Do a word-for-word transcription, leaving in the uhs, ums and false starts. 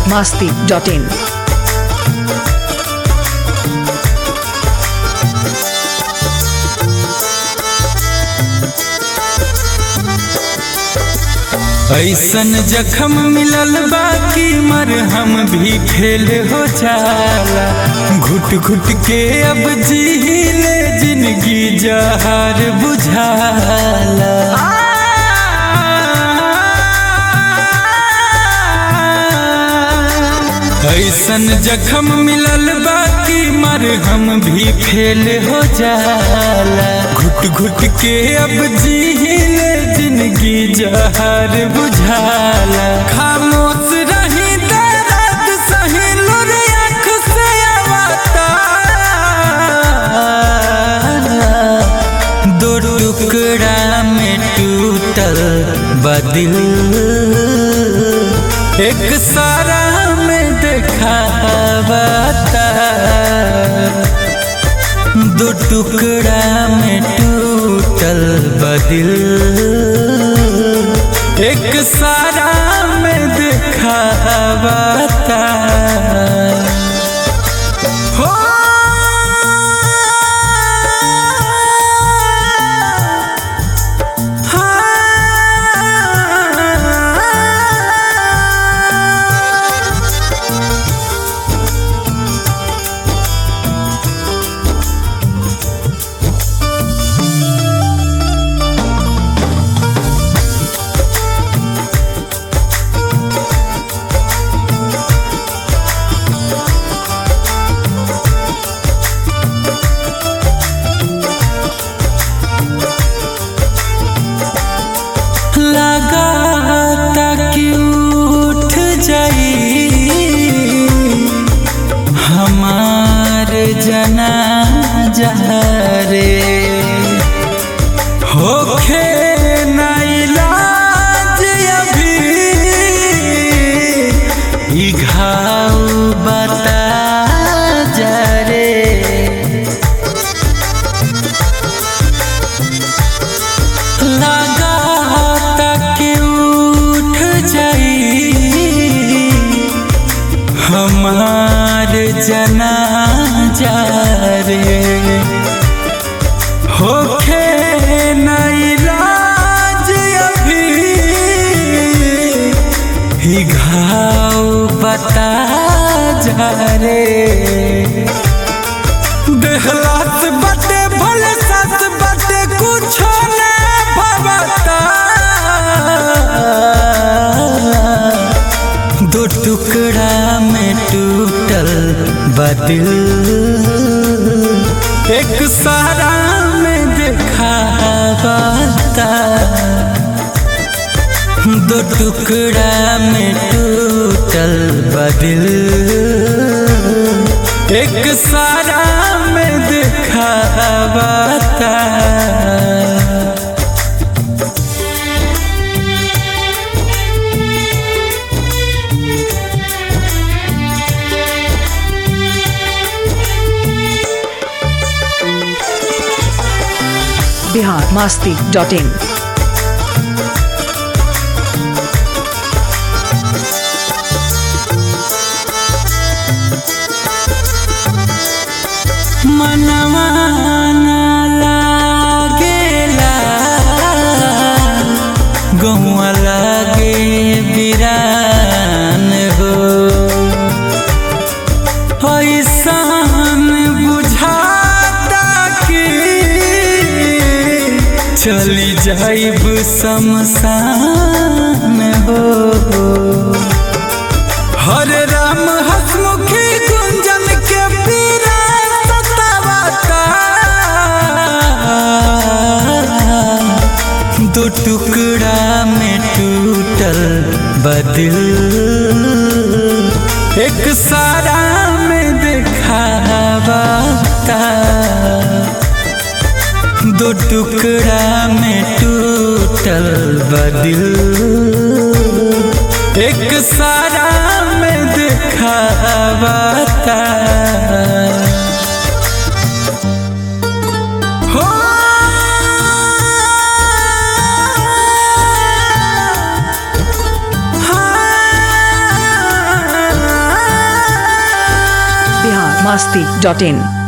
masti dot in. ऐसन जख्म मिलल बाकी मरहम भी फेल हो जाला। घुट घुट के अब जी ले जिंदगी जहार बुझाला। ऐसन जख्म मिलल बाकी मरहम भी फेल हो जाला। घुट घुट के अब जी ले जिंदगी जहार बुझाला। खामोश रही दर्द सही लुर आँख से आवता। दो टुकड़ा में टूटल बदिल एक सारा में दिखावता। दो टुकड़ा में टूटल बदिल एक सारा में दिखावता। हो लगाता कि उठ जाई हमार जनाजा रे। होखे ना इलाज अभी ई घाव बता जा रे। हमार जनाजा रे। होखे ना इलाज अभी ही घाव बता जा रे। देहलात बटे भले साथ बटे कुछ न भवता। दो टुकड़ा में टूटल बदिल एक सारा में दिखावता। दो टुकड़ा में टूटल बदिल एक सारा में दिखावता। Bihar masti dot in. मनवा ना लागेला गौआ लागे बिरान हो। ऐसान बुझाता कि चली जाइब शमशान हो। हरे राम हसमुखी गुंजन के पीरा सतावता। दो टुकड़ा में टूटल बदिल एक सारा में दिखावता। दो टुकड़ा में टूटल बदिल एक सारा में दिखावता। हो हाँ masti dot in.